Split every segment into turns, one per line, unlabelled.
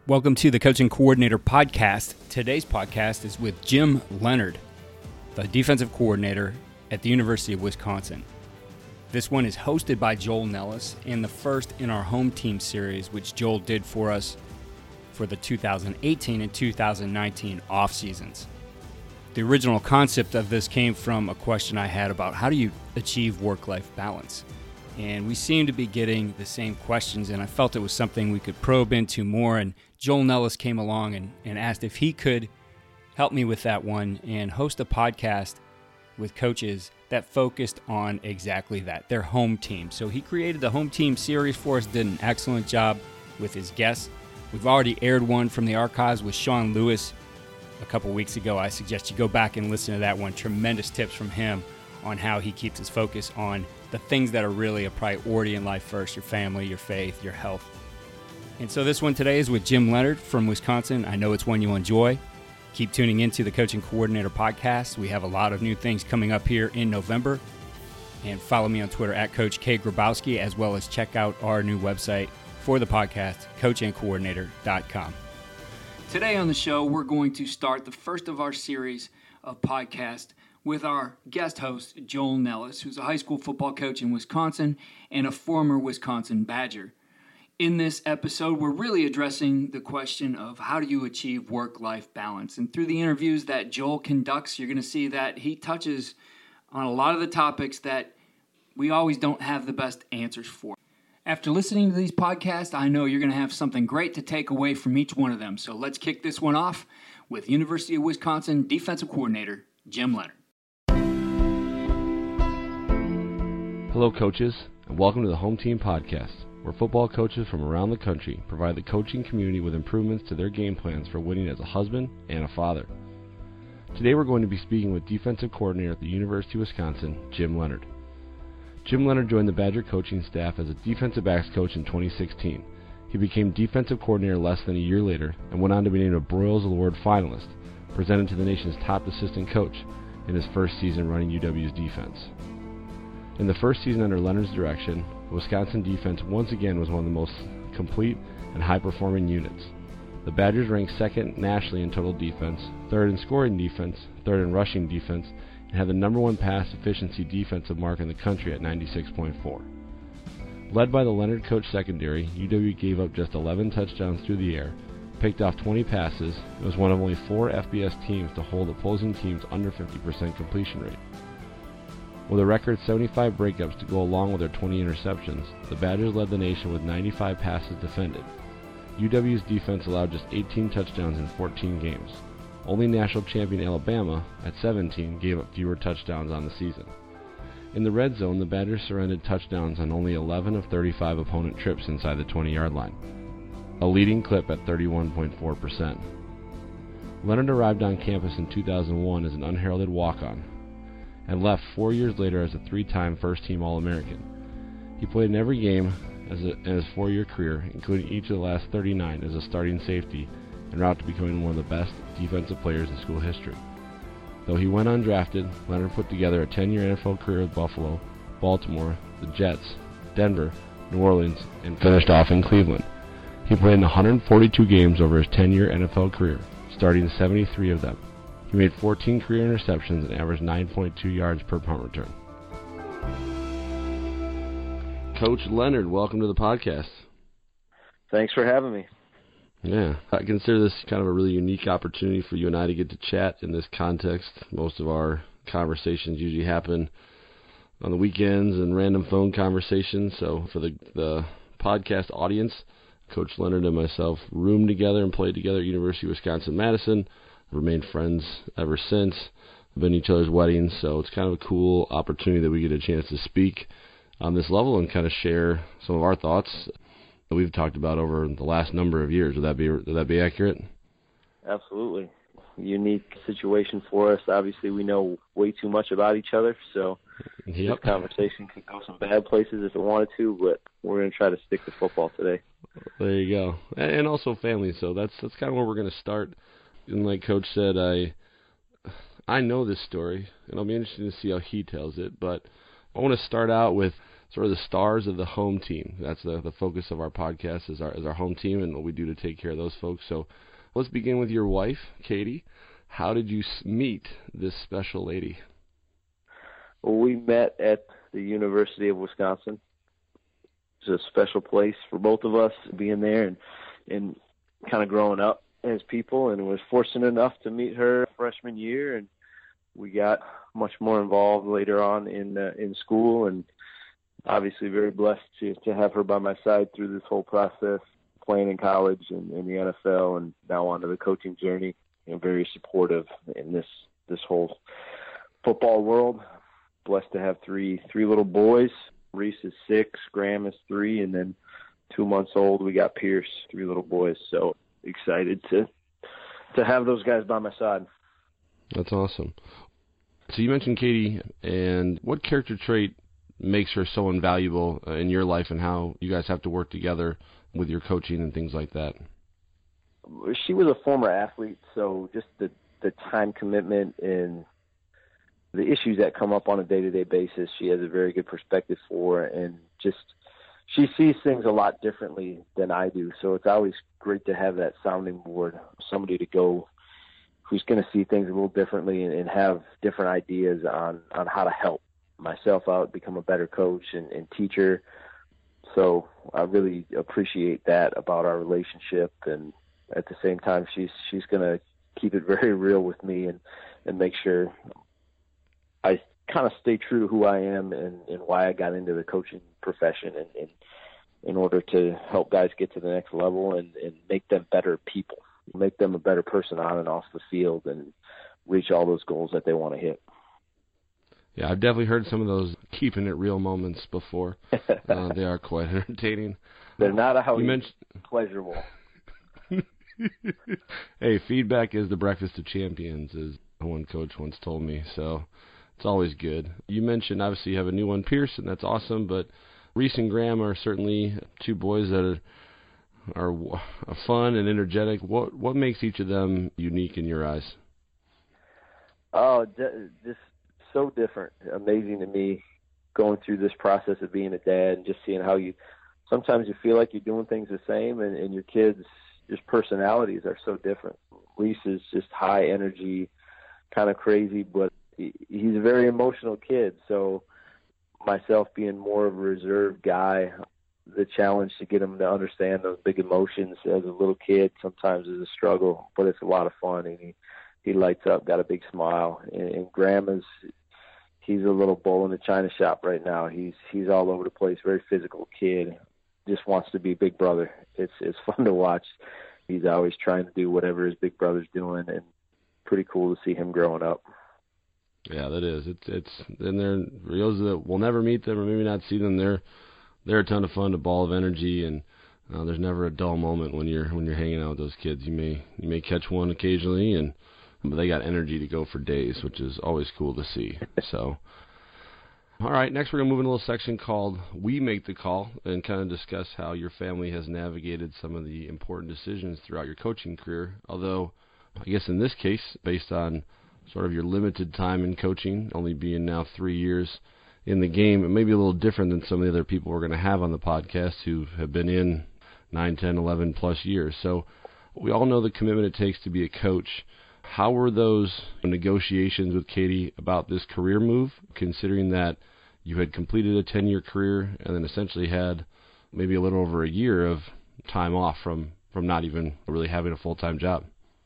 Welcome to the Coaching Coordinator Podcast. Today's podcast is with Jim Leonhard, the defensive coordinator at the University of Wisconsin. This one is hosted by Joel Nellis and the first in our home team series, which Joel did for us for the 2018 and 2019 off seasons. The original concept of this came from a question I had about how do you achieve work-life balance? And we seem to be getting the same questions, and I felt it was something we could probe into more. And Joel Nellis came along and asked if he could help me with that one and host a podcast with coaches that focused on exactly that, their home team. So he created the home team series for us, did an excellent job with his guests. We've already aired one from the archives with Sean Lewis a couple weeks ago. I suggest you go back and listen to that one. Tremendous tips from him on how he keeps his focus on the things that are really a priority in life first, your family, your faith, your health. And so this one today is with Jim Leonhard from Wisconsin. I know it's one you'll enjoy. Keep tuning into the Coaching Coordinator Podcast. We have a lot of new things coming up here in November. And follow me on Twitter at Coach K. Grabowski, as well as check out our new website for the podcast, coachandcoordinator.com. Today on the show, we're going to start the first of our series of podcasts with our guest host, Joel Nellis, who's a high school football coach in Wisconsin and a former Wisconsin Badger. In this episode, we're really addressing the question of how do you achieve work-life balance. And through the interviews that Joel conducts, you're going to see that he touches on a lot of the topics that we always don't have the best answers for. After listening to these podcasts, I know you're going to have something great to take away from each one of them. So let's kick this one off with University of Wisconsin defensive coordinator, Jim Leonhard.
Hello, coaches, and welcome to the Home Team Podcast, where football coaches from around the country provide the coaching community with improvements to their game plans for winning as a husband and a father. Today we're going to be speaking with defensive coordinator at the University of Wisconsin, Jim Leonhard. Jim Leonhard joined the Badger coaching staff as a defensive backs coach in 2016. He became defensive coordinator less than a year later and went on to be named a Broyles Award finalist, presented to the nation's top assistant coach in his first season running UW's defense. In the first season under Leonhard's direction, the Wisconsin defense once again was one of the most complete and high-performing units. The Badgers ranked second nationally in total defense, third in scoring defense, third in rushing defense, and had the number one pass efficiency defensive mark in the country at 96.4. Led by the Leonhard coach secondary, UW gave up just 11 touchdowns through the air, picked off 20 passes, and was one of only 4 FBS teams to hold opposing teams under 50% completion rate. With a record 75 breakups to go along with their 20 interceptions, the Badgers led the nation with 95 passes defended. UW's defense allowed just 18 touchdowns in 14 games. Only national champion Alabama, at 17, gave up fewer touchdowns on the season. In the red zone, the Badgers surrendered touchdowns on only 11 of 35 opponent trips inside the 20-yard line, a leading clip at 31.4%. Leonhard arrived on campus in 2001 as an unheralded walk-on, and left 4 years later as a 3-time first-team All-American. He played in every game in his 4-year career, including each of the last 39 as a starting safety, en route to becoming one of the best defensive players in school history. Though he went undrafted, Leonhard put together a 10-year NFL career with Buffalo, Baltimore, the Jets, Denver, New Orleans, and finished off in Cleveland. He played in 142 games over his 10-year NFL career, starting 73 of them. He made 14 career interceptions and averaged 9.2 yards per punt return. Coach Leonhard, welcome to the podcast.
Thanks for having me.
Yeah, I consider this kind of a really unique opportunity for you and I to get to chat in this context. Most of our conversations usually happen on the weekends and random phone conversations. So for the podcast audience, Coach Leonhard and myself roomed together and played together at University of Wisconsin-Madison. Remained friends ever since. Been each other's weddings, so it's kind of a cool opportunity that we get a chance to speak on this level and kind of share some of our thoughts that we've talked about over the last number of years. Would that be accurate?
Absolutely. Unique situation for us. Obviously, we know way too much about each other, so This conversation could go some bad places if it wanted to, but we're going to try to stick to football today.
There you go. And also family, so that's kind of where we're going to start. And like Coach said, I know this story, and I'll be interested to see how he tells it, but I want to start out with sort of the stars of the home team. That's the focus of our podcast is our home team and what we do to take care of those folks. So let's begin with your wife, Katie. How did you meet this special lady?
Well, we met at the University of Wisconsin. It's a special place for both of us, being there and kind of growing up as people, and was fortunate enough to meet her freshman year, and we got much more involved later on in school, and obviously very blessed to have her by my side through this whole process, playing in college and in the NFL, and now onto the coaching journey. Very supportive in this whole football world. Blessed to have three little boys. Reese is 6, Graham is 3, and then 2 months old we got Pierce, 3 little boys. So excited to have those guys by my side.
That's awesome. So you mentioned Katie, and what character trait makes her so invaluable in your life, and how you guys have to work together with your coaching and things like that?
She was a former athlete, so just the time commitment and the issues that come up on a day-to-day basis, she has a very good perspective for, and just she sees things a lot differently than I do. So it's always great to have that sounding board, somebody to go who's going to see things a little differently and have different ideas on how to help myself out, become a better coach and teacher. So I really appreciate that about our relationship, and at the same time, she's going to keep it very real with me and make sure I kind of stay true to who I am and why I got into the coaching profession, and in order to help guys get to the next level and make them better people, make them a better person on and off the field, and reach all those goals that they want to hit.
Yeah, I've definitely heard some of those keeping it real moments before. They are quite entertaining.
They're not always pleasurable.
Hey, feedback is the breakfast of champions, as one coach once told me, so it's always good. You mentioned, obviously, you have a new one, Pierce, and that's awesome, but Reese and Graham are certainly 2 boys that are fun and energetic. What makes each of them unique in your eyes?
Oh, just so different. Amazing to me, going through this process of being a dad and just seeing how sometimes you feel like you're doing things the same, and your kids' just personalities are so different. Reese is just high energy, kind of crazy, but he's a very emotional kid. So myself being more of a reserved guy, the challenge to get him to understand those big emotions as a little kid sometimes is a struggle, but it's a lot of fun, and he lights up, got a big smile. And Graham he's a little bull in the china shop right now. He's all over the place, very physical kid. Just wants to be big brother. It's fun to watch. He's always trying to do whatever his big brother's doing, and pretty cool to see him growing up.
Yeah, that is. It's and they're for those that will never meet them or maybe not see them. They're a ton of fun, a ball of energy, and there's never a dull moment when you're hanging out with those kids. You may catch one occasionally, but they got energy to go for days, which is always cool to see. So. All right, next we're going to move into a little section called We Make the Call, and kind of discuss how your family has navigated some of the important decisions throughout your coaching career. Although, I guess in this case, based on sort of your limited time in coaching, only being now 3 years in the game, it may be a little different than some of the other people we're going to have on the podcast who have been in 9, 10, 11 plus years. So we all know the commitment it takes to be a coach. How were those negotiations with Katie about this career move, considering that you had completed a 10-year career and then essentially had maybe a little over a year of time off from not even really having a full-time job?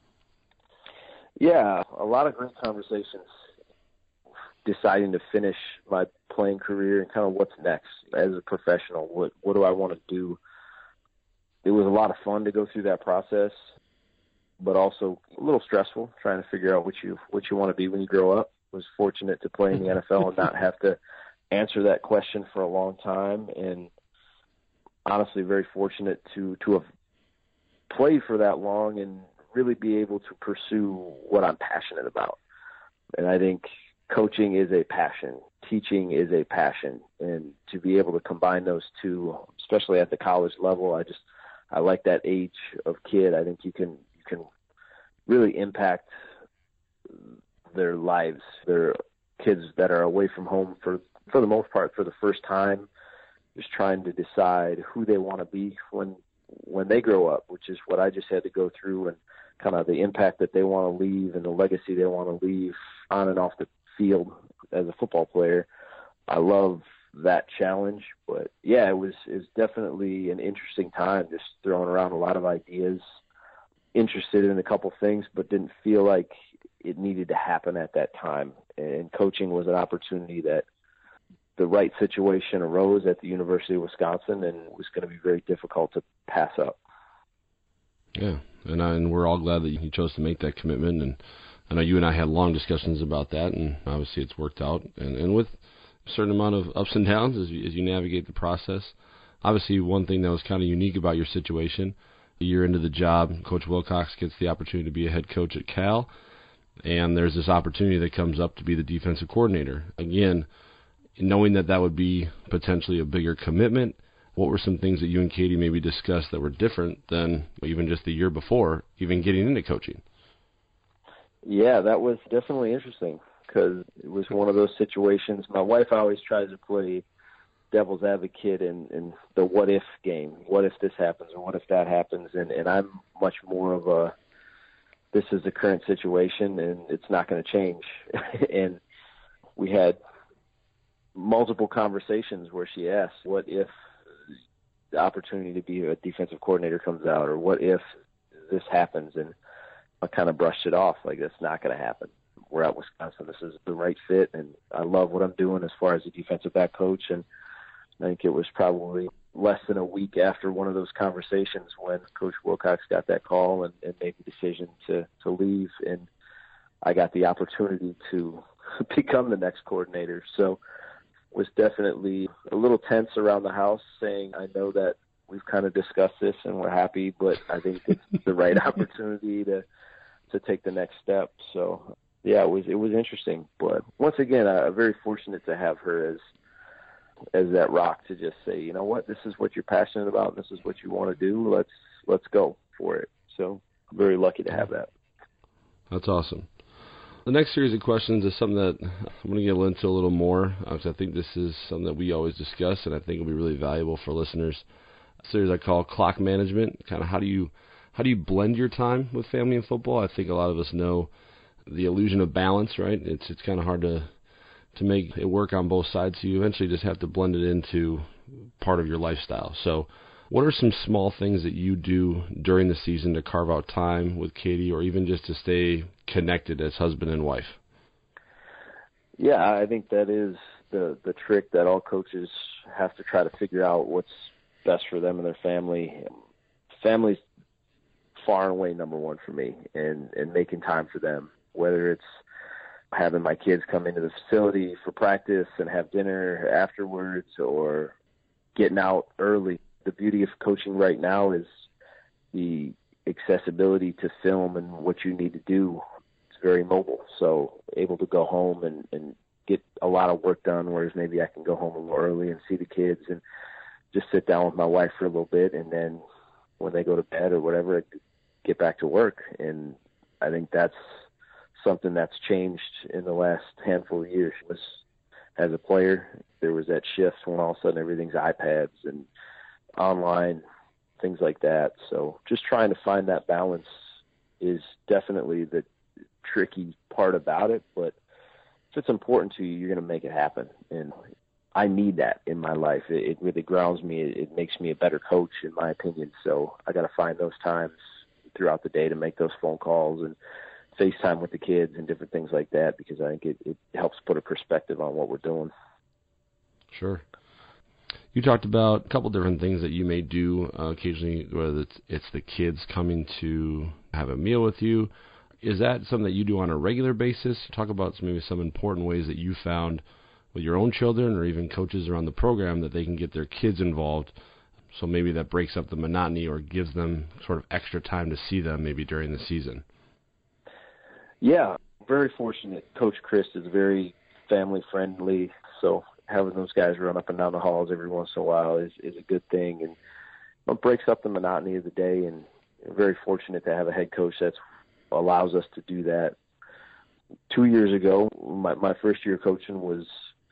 Yeah, a lot of great conversations deciding to finish my playing career and kind of what's next as a professional. What do I want to do? It was a lot of fun to go through that process, but also a little stressful trying to figure out what you want to be when you grow up. I was fortunate to play in the NFL and not have to answer that question for a long time, and honestly very fortunate to have played for that long and really be able to pursue what I'm passionate about. And I think coaching is a passion, teaching is a passion, and to be able to combine those two, especially at the college level, I like that age of kid. I think you can really impact their lives. They're kids that are away from home for the most part for the first time, just trying to decide who they want to be when they grow up, which is what I just had to go through, and kind of the impact that they want to leave and the legacy they want to leave on and off the field as a football player. I love that challenge, but yeah, it was definitely an interesting time, just throwing around a lot of ideas, interested in a couple things, but didn't feel like it needed to happen at that time. And coaching was an opportunity that the right situation arose at the University of Wisconsin, and it was going to be very difficult to pass up.
Yeah, and we're all glad that you chose to make that commitment, and I know you and I had long discussions about that, and obviously it's worked out, and with a certain amount of ups and downs as you navigate the process. Obviously, one thing that was kind of unique about your situation, a year into the job, Coach Wilcox gets the opportunity to be a head coach at Cal, and there's this opportunity that comes up to be the defensive coordinator. Again, knowing that would be potentially a bigger commitment, what were some things that you and Katie maybe discussed that were different than even just the year before, even getting into coaching?
Yeah, that was definitely interesting, because it was one of those situations. My wife always tries to play devil's advocate in the what-if game. What if this happens, or what if that happens? And I'm much more of a, this is the current situation, and it's not going to change. And we had multiple conversations where she asked, what if the opportunity to be a defensive coordinator comes out, or what if this happens? And I kind of brushed it off, like, that's not going to happen. We're at Wisconsin. This is the right fit, and I love what I'm doing as far as a defensive back coach. And I think it was probably less than a week after one of those conversations when Coach Wilcox got that call and made the decision to leave, and I got the opportunity to become the next coordinator. So was definitely a little tense around the house, saying, I know that we've kind of discussed this and we're happy, but I think it's the right opportunity to take the next step. So yeah, it was interesting. But once again, I'm very fortunate to have her as that rock to just say, you know what, this is what you're passionate about, this is what you want to do, let's go for it. So I'm very lucky to have that.
That's awesome. The next series of questions is something that I'm going to get into a little more, because I think this is something that we always discuss, and I think will be really valuable for listeners. A series I call Clock Management. Kind of how do you blend your time with family and football? I think a lot of us know the illusion of balance, right? It's kind of hard to make it work on both sides, so you eventually just have to blend it into part of your lifestyle. So what are some small things that you do during the season to carve out time with Katie, or even just to stay connected as husband and wife?
Yeah, I think that is the trick that all coaches have to try to figure out, what's best for them and their family. Family's far and away number one for me, and making time for them, whether it's having my kids come into the facility for practice and have dinner afterwards, or getting out early. The beauty of coaching right now is the accessibility to film and what you need to do. It's very mobile, so able to go home and get a lot of work done, whereas maybe I can go home a little early and see the kids and just sit down with my wife for a little bit, and then when they go to bed or whatever, I get back to work. And I think that's something that's changed in the last handful of years. As a player, there was that shift when all of a sudden everything's iPads and online, things like that. So just trying to find that balance is definitely the tricky part about it. But if it's important to you, you're going to make it happen. And I need that in my life. It really grounds me. It makes me a better coach, in my opinion. So I got to find those times throughout the day to make those phone calls and FaceTime with the kids and different things like that, because I think it helps put a perspective on what we're doing.
Sure. You talked about a couple different things that you may do occasionally, whether it's the kids coming to have a meal with you. Is that something that you do on a regular basis? Talk about maybe some important ways that you found with your own children, or even coaches around the program, that they can get their kids involved, so maybe that breaks up the monotony or gives them sort of extra time to see them maybe during the season.
Yeah, very fortunate. Coach Chris is very family-friendly, so having those guys run up and down the halls every once in a while is a good thing, and it breaks up the monotony of the day. And we're very fortunate to have a head coach that allows us to do that. 2 years ago, my first year coaching was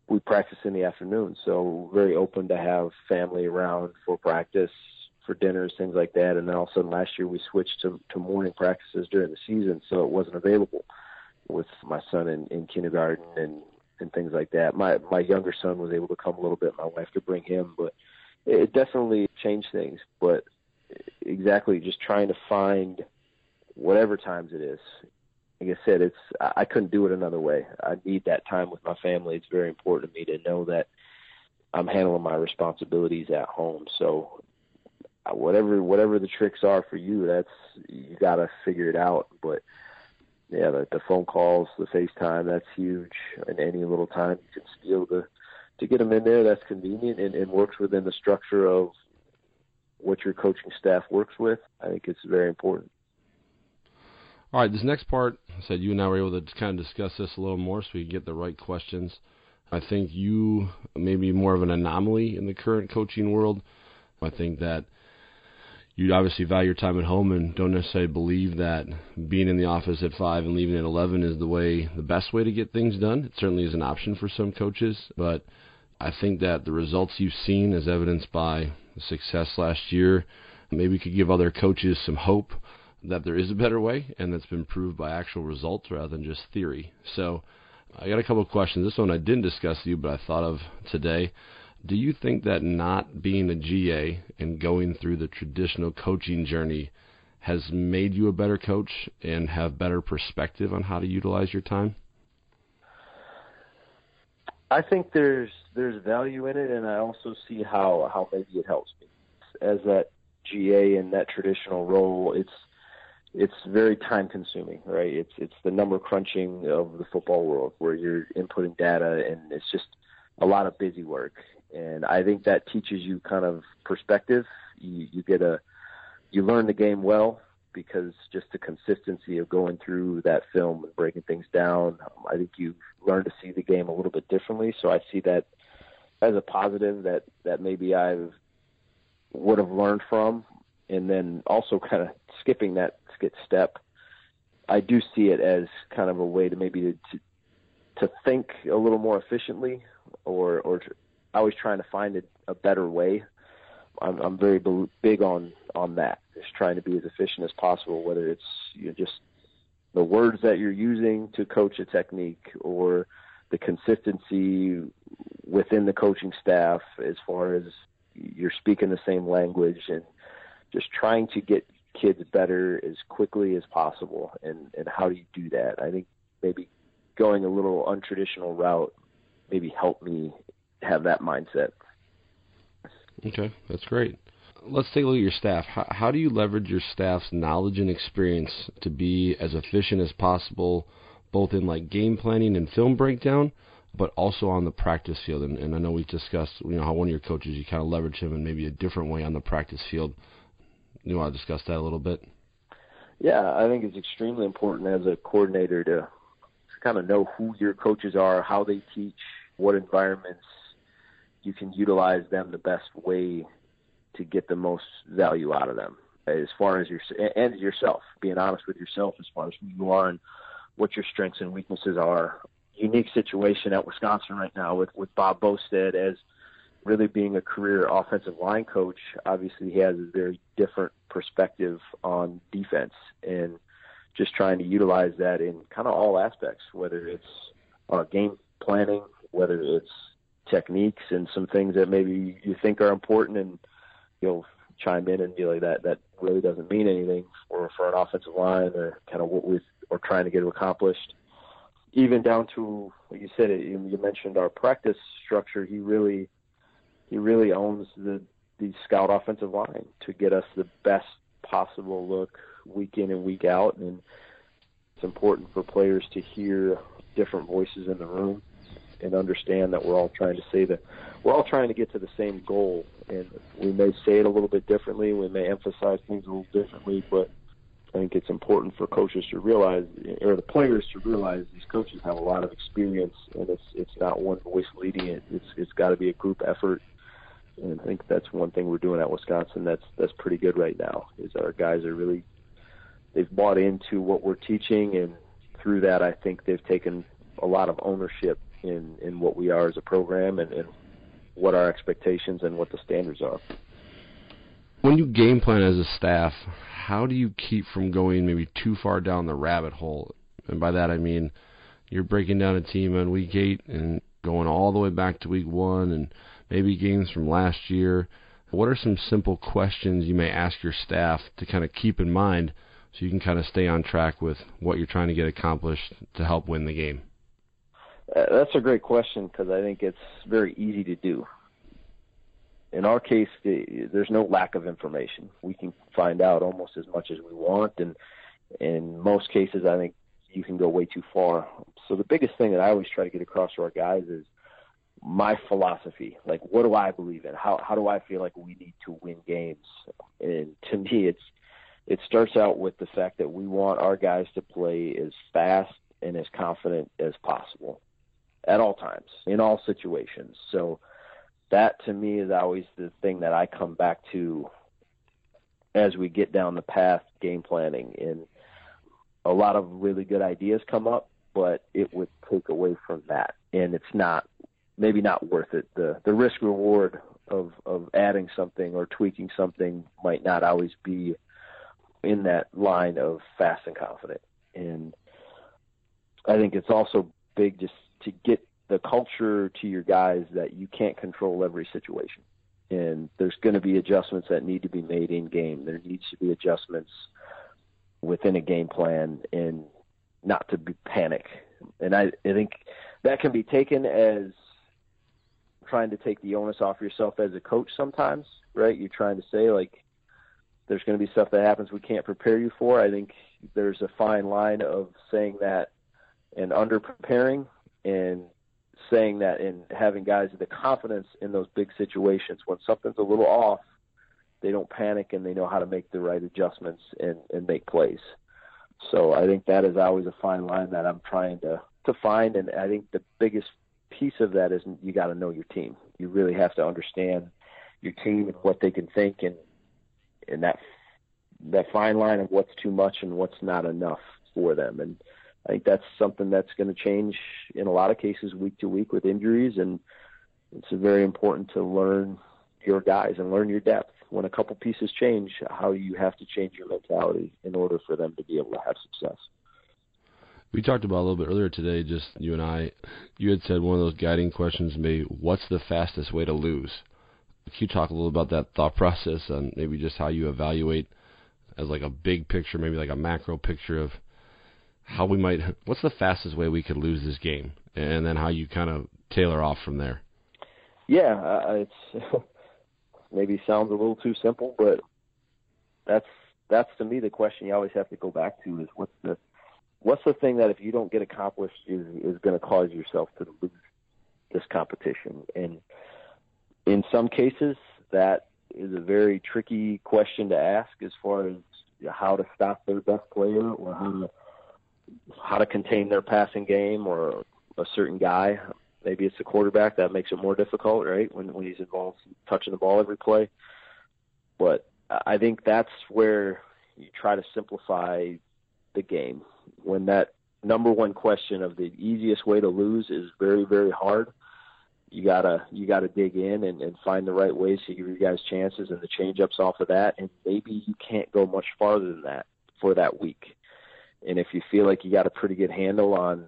we practice in the afternoon, so very open to have family around for practice, for dinners, things like that. And then all of a sudden last year we switched to morning practices during the season, so it wasn't available with my son in kindergarten and things like that. My younger son was able to come a little bit. My wife could bring him, but it definitely changed things. But exactly, just trying to find whatever times it is. Like I said, I couldn't do it another way. I need that time with my family. It's very important to me to know that I'm handling my responsibilities at home. So whatever the tricks are for you, you got to figure it out. But yeah, the phone calls, the FaceTime, that's huge. And any little time you can steal to get them in there, that's convenient and works within the structure of what your coaching staff works with. I think it's very important.
All right, this next part, I said you and I were able to kind of discuss this a little more so we can get the right questions. I think you may be more of an anomaly in the current coaching world. I think that you obviously value your time at home and don't necessarily believe that being in the office at 5 and leaving at 11 is the best way to get things done. It certainly is an option for some coaches, but I think that the results you've seen, as evidenced by the success last year, maybe could give other coaches some hope that there is a better way, and that's been proved by actual results rather than just theory. So I got a couple of questions. This one I didn't discuss with you, but I thought of today. Do you think that not being a GA and going through the traditional coaching journey has made you a better coach and have better perspective on how to utilize your time?
I think there's value in it, and I also see how maybe it helps me. As that GA in that traditional role, it's very time consuming, right? It's the number crunching of the football world where you're inputting data, and it's just a lot of busy work. And I think that teaches you kind of perspective. You learn the game well because just the consistency of going through that film and breaking things down, I think you learn to see the game a little bit differently. So I see that as a positive that maybe I would have learned from. And then also kind of skipping that step, I do see it as kind of a way to maybe to think a little more efficiently, or always trying to find a better way. I'm very big on that, just trying to be as efficient as possible, whether it's just the words that you're using to coach a technique or the consistency within the coaching staff as far as you're speaking the same language, and just trying to get kids better as quickly as possible. And how do you do that? I think maybe going a little untraditional route maybe helped me have that mindset.
Okay, that's great. Let's take a look at your staff. How do you leverage your staff's knowledge and experience to be as efficient as possible, both in like game planning and film breakdown, but also on the practice field? And I know we discussed, how one of your coaches, you kind of leverage him in maybe a different way on the practice field. You want to discuss that a little bit?
Yeah, I think it's extremely important as a coordinator to kind of know who your coaches are, how they teach, what environments you can utilize them the best way to get the most value out of them, as far as yourself, being honest with yourself as far as who you are and what your strengths and weaknesses are. Unique situation at Wisconsin right now with Bob Bostad as really being a career offensive line coach. Obviously he has a very different perspective on defense, and just trying to utilize that in kind of all aspects, whether it's game planning, whether it's techniques and some things that maybe you think are important, and you'll chime in and be like, that really doesn't mean anything for an offensive line, or kind of what we're trying to get accomplished. Even down to, like you said, you mentioned our practice structure. He really owns the scout offensive line to get us the best possible look week in and week out. And it's important for players to hear different voices in the room and understand that we're all trying to get to the same goal. And we may say it a little bit differently. We may emphasize things a little differently, but I think it's important for coaches to realize, or the players to realize, these coaches have a lot of experience, and it's not one voice leading it. It's got to be a group effort. And I think that's one thing we're doing at Wisconsin that's pretty good right now, is our guys are really, they've bought into what we're teaching, and through that I think they've taken a lot of ownership in what we are as a program and what our expectations and what the standards are.
When you game plan as a staff, how do you keep from going maybe too far down the rabbit hole? And by that I mean you're breaking down a team on week 8 and going all the way back to week 1 and maybe games from last year. What are some simple questions you may ask your staff to kind of keep in mind so you can kind of stay on track with what you're trying to get accomplished to help win the game?
That's a great question because I think it's very easy to do. In our case, there's no lack of information. We can find out almost as much as we want, and in most cases, I think you can go way too far. So the biggest thing that I always try to get across to our guys is my philosophy. Like, what do I believe in? How do I feel like we need to win games? And to me, it starts out with the fact that we want our guys to play as fast and as confident as possible at all times, in all situations. So that, to me, is always the thing that I come back to as we get down the path game planning. And a lot of really good ideas come up, but it would take away from that. And it's maybe not worth it. The risk reward of adding something or tweaking something might not always be in that line of fast and confident. And I think it's also big just to get the culture to your guys that you can't control every situation. And there's going to be adjustments that need to be made in game. There needs to be adjustments within a game plan, and not to be panic. And I think that can be taken as trying to take the onus off yourself as a coach sometimes, right? You're trying to say, like, there's going to be stuff that happens we can't prepare you for. I think there's a fine line of saying that and under-preparing, and saying that and having guys the confidence in those big situations. When something's a little off, they don't panic and they know how to make the right adjustments and make plays. So I think that is always a fine line that I'm trying to find. And I think the biggest piece of that is you got to know your team. You really have to understand your team and what they can think, and that fine line of what's too much and what's not enough for them. And I think that's something that's going to change in a lot of cases week to week with injuries, and it's very important to learn your guys and learn your depth. When a couple pieces change, how you have to change your mentality in order for them to be able to have success.
We talked about a little bit earlier today, just you and I. You had said one of those guiding questions may, what's the fastest way to lose? Can you talk a little about that thought process and maybe just how you evaluate as like a big picture, maybe like a macro picture of how we might, what's the fastest way we could lose this game, and then how you kind of tailor off from there?
Yeah, it's maybe sounds a little too simple, but that's to me the question you always have to go back to is what's the thing that if you don't get accomplished is going to cause yourself to lose this competition? And in some cases, that is a very tricky question to ask as far as how to stop their best player or how to contain their passing game or a certain guy. Maybe it's the quarterback that makes it more difficult, right, when he's involved touching the ball every play. But I think that's where you try to simplify the game. When that number one question of the easiest way to lose is very, very hard, you gotta dig in and find the right ways to give your guys chances and the change-ups off of that, and maybe you can't go much farther than that for that week. And if you feel like you got a pretty good handle on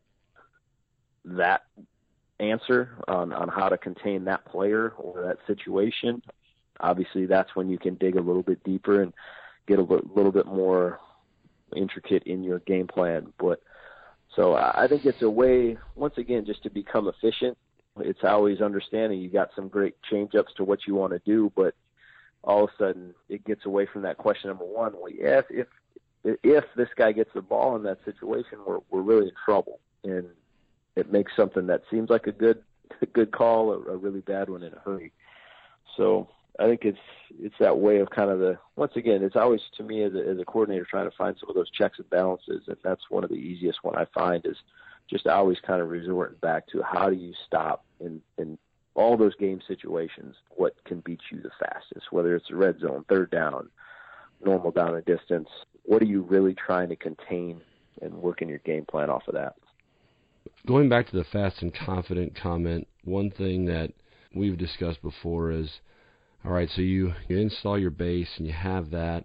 that answer, on how to contain that player or that situation, obviously that's when you can dig a little bit deeper and get a little bit more intricate in your game plan. But so I think it's a way, once again, just to become efficient. It's always understanding you got some great change-ups to what you want to do, but all of a sudden it gets away from that question number one. Well, yeah, if this guy gets the ball in that situation, we're really in trouble, and it makes something that seems like a good call a really bad one in a hurry. So I think it's that way of kind of once again, it's always, to me as a coordinator, trying to find some of those checks and balances, and that's one of the easiest one I find is just always kind of resorting back to how do you stop in all those game situations, what can beat you the fastest, whether it's the red zone, third down, normal down and distance. What are you really trying to contain and working your game plan off of that?
Going back to the fast and confident comment, one thing that we've discussed before is, all right, so you install your base and you have that,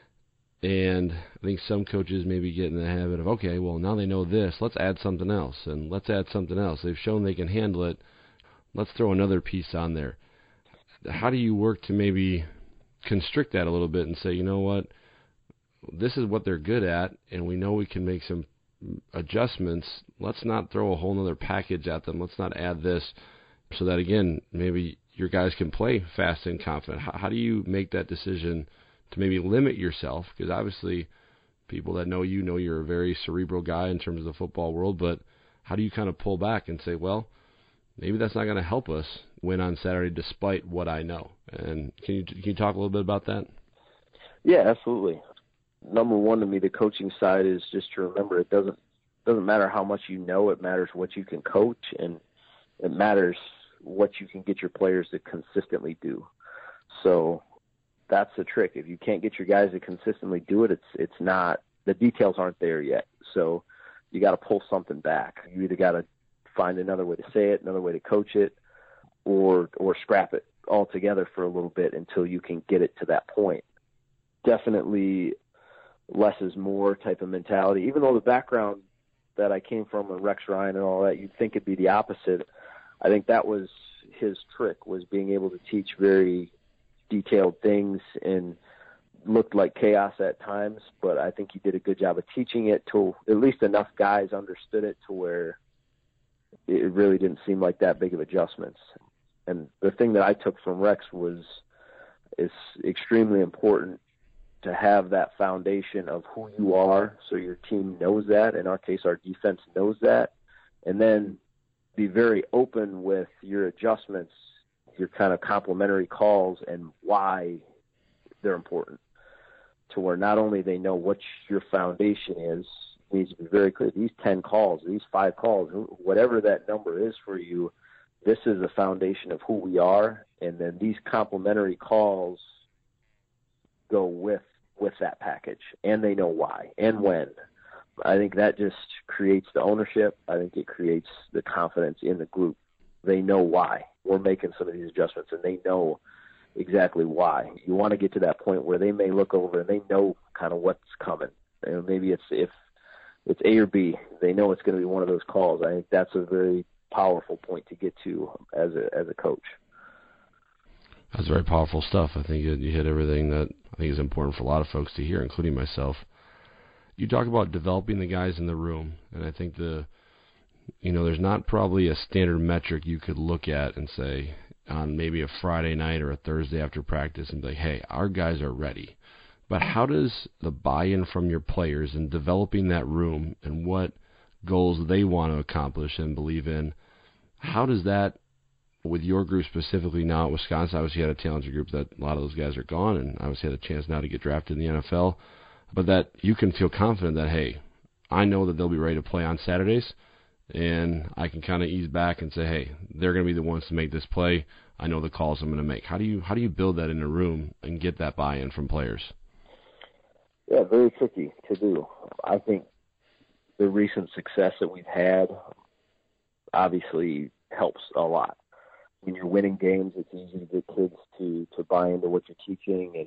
and I think some coaches maybe get in the habit of, okay, well, now they know this, let's add something else, and let's add something else. They've shown they can handle it. Let's throw another piece on there. How do you work to maybe constrict that a little bit and say, you know what, this is what they're good at, and we know we can make some adjustments. Let's not throw a whole other package at them. Let's not add this, so that, again, maybe your guys can play fast and confident. How do you make that decision to maybe limit yourself? Because obviously people that know you're a very cerebral guy in terms of the football world, but how do you kind of pull back and say, well, maybe that's not going to help us win on Saturday despite what I know? And can you talk a little bit about that?
Yeah, absolutely. Number one to me, the coaching side is just to remember it doesn't matter how much you know. It matters what you can coach, and it matters what you can get your players to consistently do. So that's the trick. If you can't get your guys to consistently do it, it's not, the details aren't there yet. So you got to pull something back. You either got to find another way to say it, another way to coach it, or scrap it altogether for a little bit until you can get it to that point. Definitely less is more type of mentality. Even though the background that I came from with Rex Ryan and all that, you'd think it'd be the opposite. I think that was his trick, was being able to teach very detailed things, and looked like chaos at times, but I think he did a good job of teaching it to at least enough guys understood it to where it really didn't seem like that big of adjustments. And the thing that I took from Rex is extremely important to have that foundation of who you are, so your team knows that. In our case, our defense knows that. And then be very open with your adjustments, your kind of complimentary calls, and why they're important, to where not only they know what your foundation is, it needs to be very clear. These 10 calls, these 5 calls, whatever that number is for you, this is the foundation of who we are. And then these complimentary calls go with that package, and they know why and when. I think that just creates the ownership. I think it creates the confidence in the group. They know why we're making some of these adjustments, and they know exactly why. You want to get to that point where they may look over and they know kind of what's coming. And maybe if it's A or B, they know it's going to be one of those calls. I think that's a very powerful point to get to as a coach.
That's very powerful stuff. I think you hit everything that I think is important for a lot of folks to hear, including myself. You talk about developing the guys in the room, and I think there's not probably a standard metric you could look at and say on maybe a Friday night or a Thursday after practice and be like, hey, our guys are ready. But how does the buy-in from your players and developing that room and what goals they want to accomplish and believe in, how does that, with your group specifically now at Wisconsin, obviously you had a talented group that a lot of those guys are gone and obviously had a chance now to get drafted in the NFL, but that you can feel confident that, hey, I know that they'll be ready to play on Saturdays, and I can kind of ease back and say, hey, they're going to be the ones to make this play. I know the calls I'm going to make. How do you build that in a room and get that buy-in from players?
Yeah, very tricky to do. I think the recent success that we've had obviously helps a lot. When you're winning games, it's easy to get kids to buy into what you're teaching. And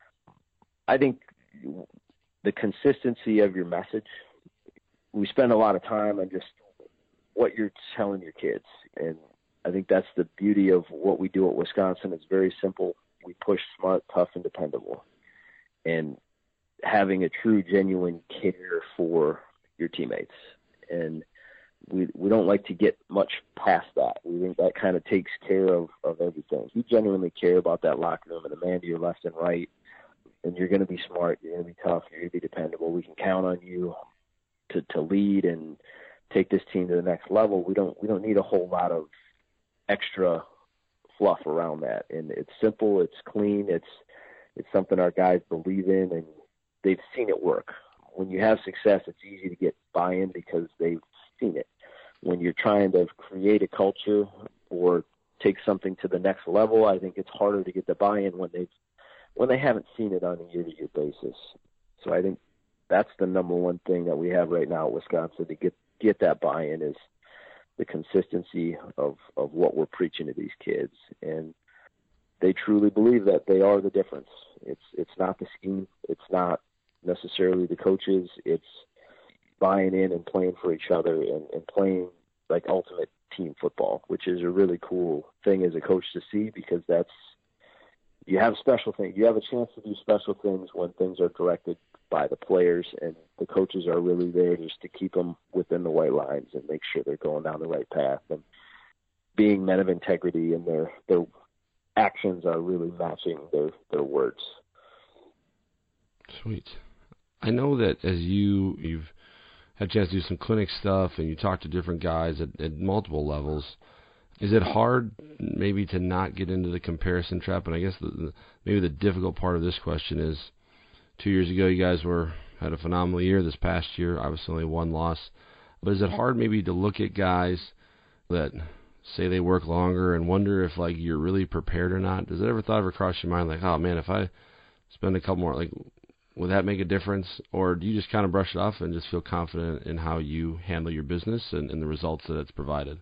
I think the consistency of your message, we spend a lot of time on just what you're telling your kids. And I think that's the beauty of what we do at Wisconsin. It's very simple. We push smart, tough, and dependable. And having a true, genuine care for your teammates. And we don't like to get much past that. We think that kind of takes care of everything. You genuinely care about that locker room and the man to your left and right, and you're going to be smart, you're going to be tough, you're going to be dependable. We can count on you to lead and take this team to the next level. We don't need a whole lot of extra fluff around that. And it's simple, it's clean, it's something our guys believe in, and they've seen it work. When you have success, it's easy to get buy-in because they've seen it. When you're trying to create a culture or take something to the next level, I think it's harder to get the buy-in when they haven't seen it on a year-to-year basis. So I think that's the number one thing that we have right now at Wisconsin to get that buy-in is the consistency of what we're preaching to these kids. And they truly believe that they are the difference. It's not the scheme. It's not necessarily the coaches. It's buying in and playing for each other and playing like ultimate team football, which is a really cool thing as a coach to see, because you have special things. You have a chance to do special things when things are directed by the players, and the coaches are really there just to keep them within the white lines and make sure they're going down the right path and being men of integrity, and their actions are really matching their words.
Sweet. I know that as you've had a chance to do some clinic stuff and you talk to different guys at multiple levels, is it hard maybe to not get into the comparison trap? And I guess maybe the difficult part of this question is 2 years ago you guys had a phenomenal year. This past year, obviously only one loss. But is it hard maybe to look at guys that say they work longer and wonder if like you're really prepared or not? Does it ever thought ever cross your mind like, oh man, if I spend a couple more, like, would that make a difference? Or do you just kind of brush it off and just feel confident in how you handle your business and the results that it's provided?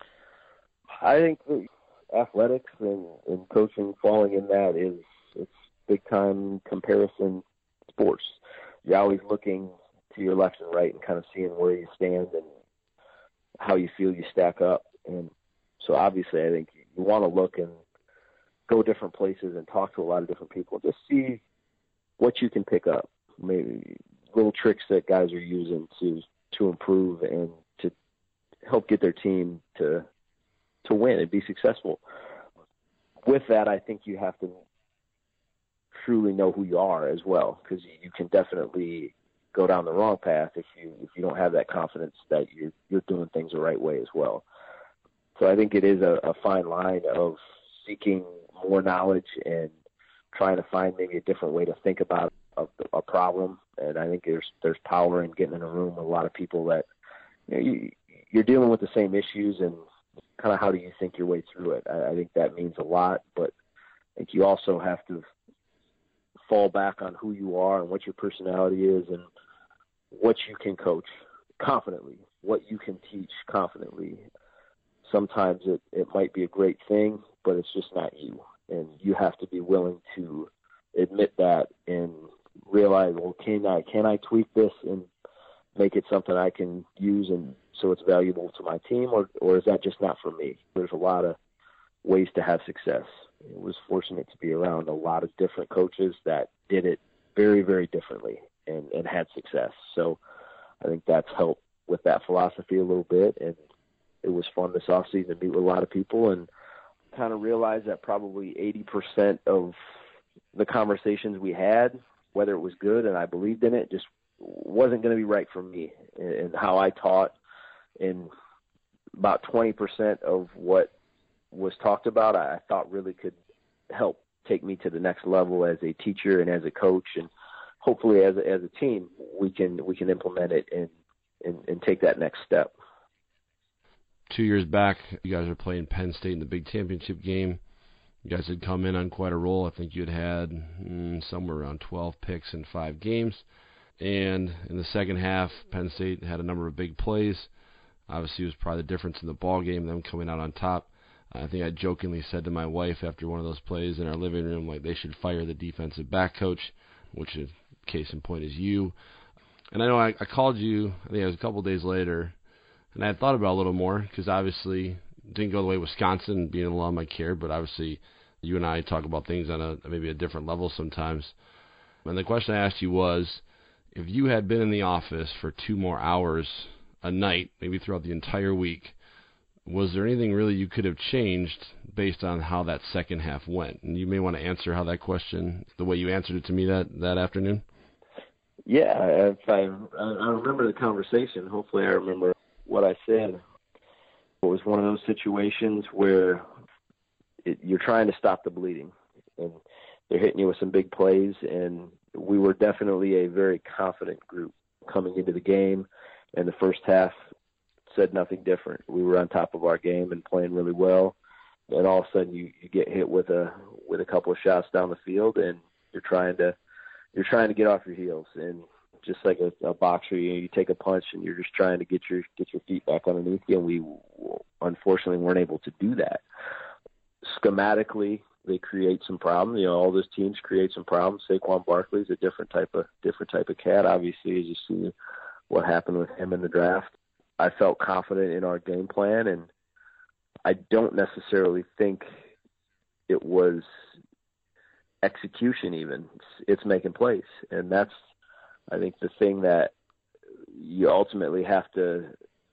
I think that athletics and coaching falling in that it's big time comparison sports. You're always looking to your left and right and kind of seeing where you stand and how you feel you stack up. And so obviously I think you want to look and go different places and talk to a lot of different people, just see what you can pick up, maybe little tricks that guys are using to improve and to help get their team to win and be successful. With that, I think you have to truly know who you are as well, because you can definitely go down the wrong path if you don't have that confidence that you're doing things the right way as well. So I think it is a fine line of seeking more knowledge and trying to find maybe a different way to think about a problem. And I think there's power in getting in a room with a lot of people that you're dealing with the same issues, and kind of how do you think your way through it. I think that means a lot, but I think you also have to fall back on who you are and what your personality is and what you can coach confidently, what you can teach confidently. Sometimes it might be a great thing, but it's just not you. And you have to be willing to admit that and realize, well, can I tweak this and make it something I can use and so it's valuable to my team, or is that just not for me? There's a lot of ways to have success. I was fortunate to be around a lot of different coaches that did it very, very differently and had success. So I think that's helped with that philosophy a little bit. And it was fun this offseason to meet with a lot of people and kind of realize that probably 80% of the conversations we had, whether it was good and I believed in it, just wasn't going to be right for me and how I taught. And about 20% of what was talked about, I thought really could help take me to the next level as a teacher and as a coach, and hopefully as a team we can implement it and take that next step.
2 years back, you guys were playing Penn State in the big championship game. You guys had come in on quite a roll. I think you had somewhere around 12 picks in 5 games. And in the second half, Penn State had a number of big plays. Obviously, it was probably the difference in the ball game, them coming out on top. I think I jokingly said to my wife after one of those plays in our living room, like, they should fire the defensive back coach, which is, case in point, is you. And I know I called you, I think it was a couple of days later, and I had thought about it a little more, because obviously it didn't go the way of Wisconsin being an alum I cared, but obviously you and I talk about things on maybe a different level sometimes. And the question I asked you was, if you had been in the office for 2 more hours a night, maybe throughout the entire week, was there anything really you could have changed based on how that second half went? And you may want to answer how that question, the way you answered it to me that afternoon.
Yeah, I remember the conversation. Hopefully I remember what I said. It was one of those situations where you're trying to stop the bleeding, and they're hitting you with some big plays, and we were definitely a very confident group coming into the game, and the first half said nothing different. We were on top of our game and playing really well, and all of a sudden you get hit with a couple of shots down the field, and you're trying to get off your heels. And just like a boxer. You take a punch and you're just trying to get your feet back underneath you, and we unfortunately weren't able to do that. Schematically, they create some problems. All those teams create some problems. Saquon Barkley's a different type of cat. Obviously, as you see what happened with him in the draft, I felt confident in our game plan, and I don't necessarily think it was execution even. It's making plays, and that's, I think, the thing that you ultimately have to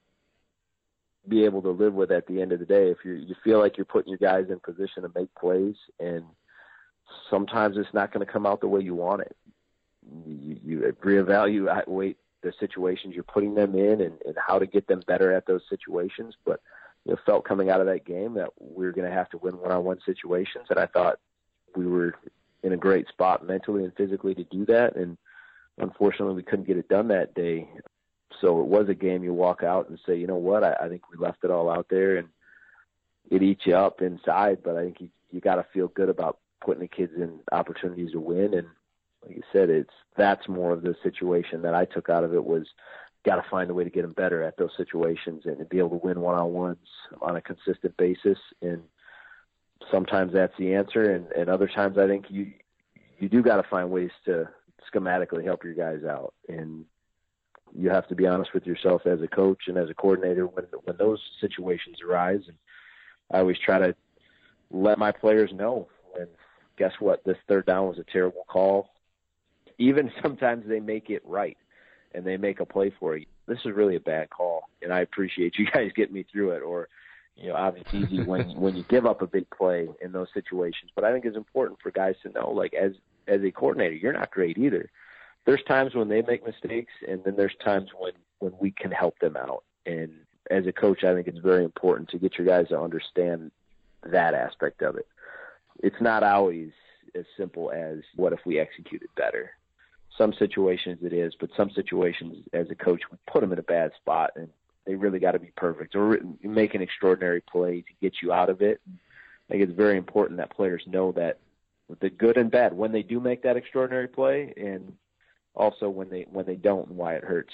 be able to live with at the end of the day. If you feel like you're putting your guys in position to make plays, and sometimes it's not going to come out the way you want it, you reevaluate the situations you're putting them in and how to get them better at those situations. But felt coming out of that game that we were going to have to win one-on-one situations, and I thought we were in a great spot mentally and physically to do that, and unfortunately we couldn't get it done that day. So it was a game you walk out and say, you know what, I think we left it all out there, and it eats you up inside, but I think you got to feel good about putting the kids in opportunities to win. And like you said, that's more of the situation that I took out of it, was got to find a way to get them better at those situations and be able to win one-on-ones on a consistent basis. And sometimes that's the answer, and other times I think you do got to find ways to schematically help your guys out. And you have to be honest with yourself as a coach and as a coordinator when those situations arise. And I always try to let my players know, and guess what, this third down was a terrible call. Even sometimes they make it right and they make a play for you. This is really a bad call, and I appreciate you guys getting me through it. Or, obviously easy when you give up a big play in those situations. But I think it's important for guys to know, like, as a coordinator, you're not great either. There's times when they make mistakes, and then there's times when we can help them out. And as a coach, I think it's very important to get your guys to understand that aspect of it. It's not always as simple as, what if we executed better? Some situations it is, but some situations as a coach, we put them in a bad spot, and they really got to be perfect or make an extraordinary play to get you out of it. I think it's very important that players know that, with the good and bad, when they do make that extraordinary play, and also when they don't, and why it hurts.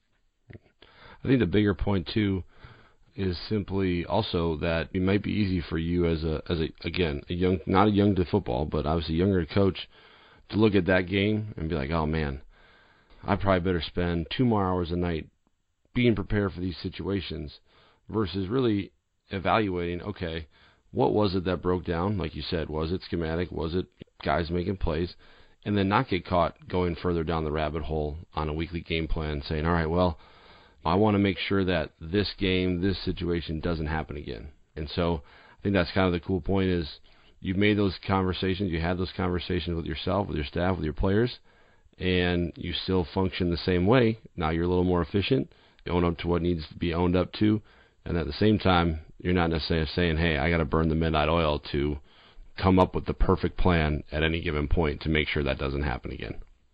I think the bigger point too is simply also that it might be easy for you as a young, not a young to football, but obviously younger coach, to look at that game and be like, oh man, I probably better spend 2 more hours a night being prepared for these situations, versus really evaluating, okay, what was it that broke down? Like you said, was it schematic? Was it guys making plays? And then not get caught going further down the rabbit hole on a weekly game plan saying, all right, well, I want to make sure that this game, this situation doesn't happen again. And so I think that's kind of the cool point, is you've made those conversations, you had those conversations with yourself, with your staff, with your players, and you still function the same way. Now you're a little more efficient, you own up to what needs to be owned up to, and at the same time, you're not necessarily saying, hey, I got to burn the midnight oil to come up with the perfect plan at any given point to make sure that doesn't happen again.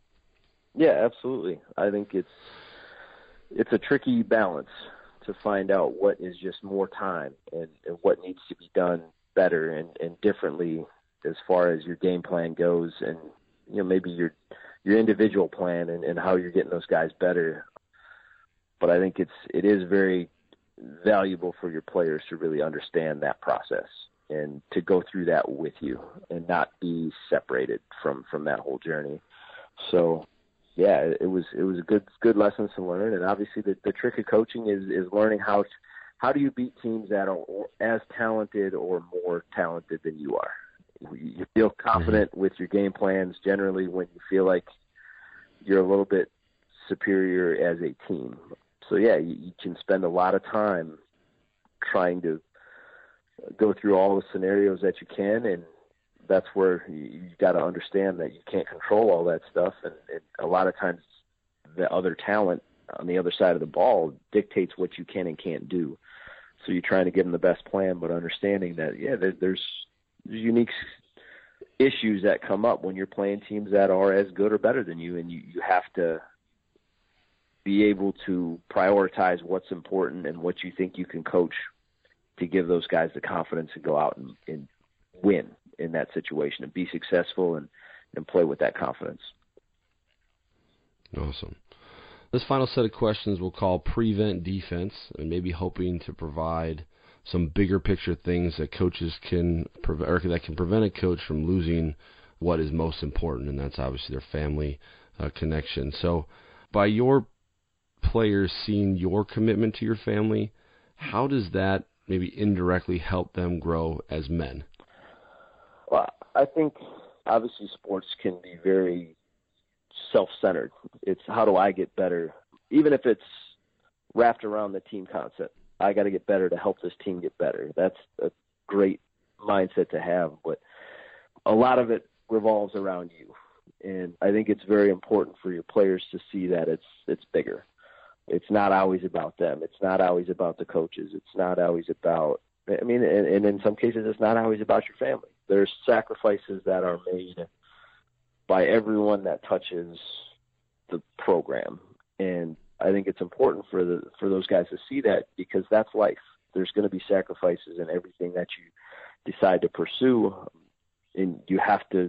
Yeah, absolutely. I think it's a tricky balance to find out what is just more time and what needs to be done better and differently as far as your game plan goes, and maybe your individual plan and how you're getting those guys better. But I think it is very valuable for your players to really understand that process and to go through that with you and not be separated from that whole journey. So yeah, it was a good lesson to learn. And obviously the trick of coaching is learning how do you beat teams that are as talented or more talented than you are. You feel confident with your game plans generally when you feel like you're a little bit superior as a team. So yeah, you can spend a lot of time trying to go through all the scenarios that you can, and that's where you got to understand that you can't control all that stuff, and a lot of times the other talent on the other side of the ball dictates what you can and can't do. So you're trying to give them the best plan, but understanding that, yeah, there's unique issues that come up when you're playing teams that are as good or better than you, and you have to be able to prioritize what's important and what you think you can coach to give those guys the confidence to go out and win in that situation and be successful and play with that confidence.
Awesome. This final set of questions we'll call prevent defense, and maybe hoping to provide some bigger picture things that coaches can that can prevent a coach from losing what is most important, and that's obviously their family connection. So by your players seeing your commitment to your family, how does that maybe indirectly help them grow as men?
Well, I think obviously sports can be very self-centered. It's how do I get better, even if it's wrapped around the team concept. I got to get better to help this team get better. That's a great mindset to have, but a lot of it revolves around you. And I think it's very important for your players to see that it's bigger. It's not always about them. It's not always about the coaches. It's not always about, and in some cases, it's not always about your family. There's sacrifices that are made by everyone that touches the program. And I think it's important for those guys to see that, because that's life. There's going to be sacrifices in everything that you decide to pursue, and you have to.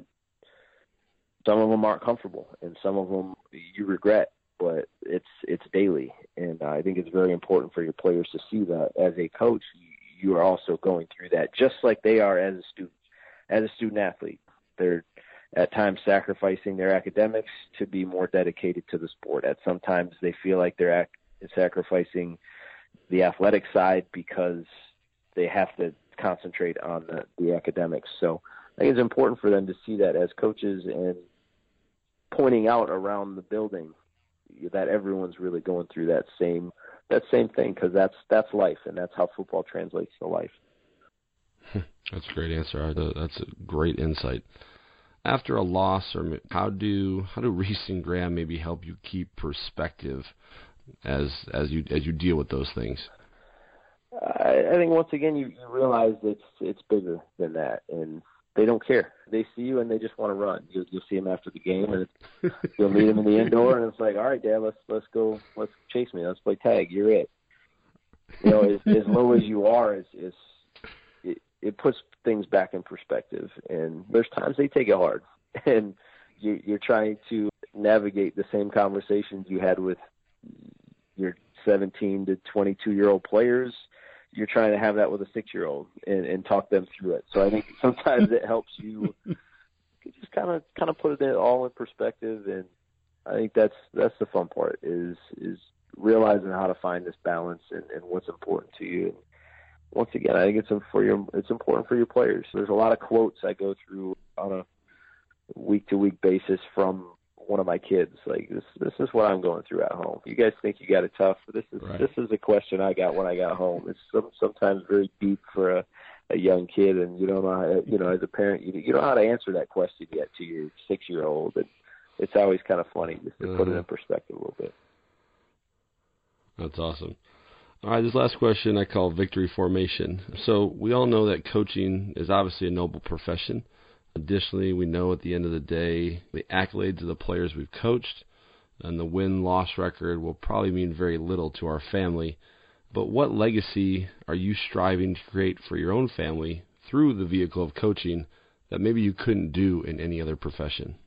Some of them aren't comfortable, and some of them you regret, but it's daily. And I think it's very important for your players to see that as a coach, you are also going through that, just like they are as a student athlete. They're at times sacrificing their academics to be more dedicated to the sport. At sometimes they feel like they're sacrificing the athletic side because they have to concentrate on the academics. So I think it's important for them to see that as coaches, and pointing out around the building that everyone's really going through that same thing, because that's life, and that's how football translates to life.
That's a great answer. That's a great insight. After a loss, or how do Reese and Graham maybe help you keep perspective as you deal with those things?
I think once again you realize it's bigger than that, and they don't care. They see you and they just want to run. You'll see them after the game, and you'll meet them in the indoor, and it's like, all right, Dad, let's go, let's chase me, let's play tag. You're it. As low as you are, it puts things back in perspective. And there's times they take it hard, and you're trying to navigate the same conversations you had with your 17 to 22-year-old players. You're trying to have that with a 6-year-old and talk them through it. So I think sometimes it helps you just kind of put it all in perspective. And I think that's the fun part is realizing how to find this balance and what's important to you. And once again, I think it's important for your players. There's a lot of quotes I go through on a week-to-week basis from one of my kids. Like, this is what I'm going through at home. You guys think you got it tough. This is a question I got when I got home. It's sometimes very deep for a young kid, and you don't know how, as a parent, you don't know how to answer that question yet to your 6-year-old. And it's always kind of funny just to put it in perspective a little bit.
That's awesome. All right, this last question I call victory formation. So we all know that coaching is obviously a noble profession. Additionally, we know at the end of the day, the accolades of the players we've coached and the win-loss record will probably mean very little to our family. But what legacy are you striving to create for your own family through the vehicle of coaching that maybe you couldn't do in any other profession?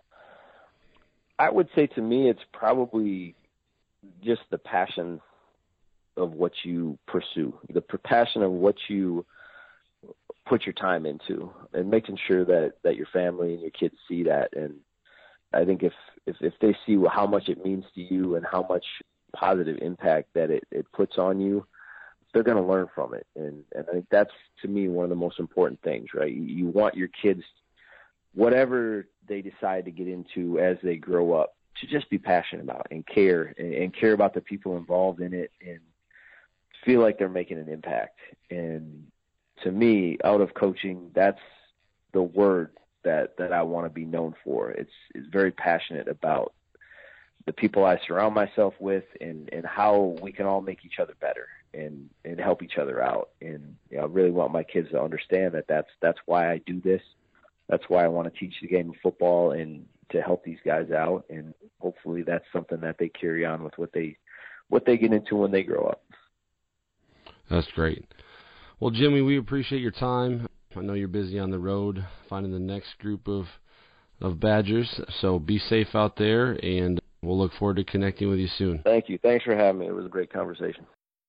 I would say, to me, it's probably just the passion of what you pursue, the passion of what you put your time into, and making sure that your family and your kids see that. And I think if they see how much it means to you and how much positive impact that it puts on you, they're going to learn from it. And I think that's, to me, one of the most important things, right? You want your kids, whatever they decide to get into as they grow up, to just be passionate about and care about the people involved in it and feel like they're making an impact. And to me, out of coaching, that's the word that I want to be known for. It's very passionate about the people I surround myself with and how we can all make each other better and help each other out. And I really want my kids to understand that that's why I do this. That's why I want to teach the game of football and to help these guys out. And hopefully that's something that they carry on with what they get into when they grow up.
That's great. Well, Jimmy, we appreciate your time. I know you're busy on the road finding the next group of Badgers, so be safe out there, and We'll look forward to connecting with you soon.
Thank you. Thanks for having me. It was a great conversation.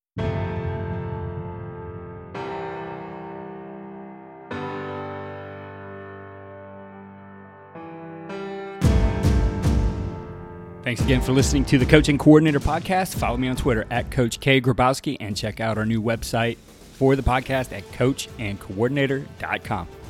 Thanks again for listening to the Coaching Coordinator Podcast. Follow me on Twitter at Coach K. Grabowski and check out our new website for the podcast at coachandcoordinator.com.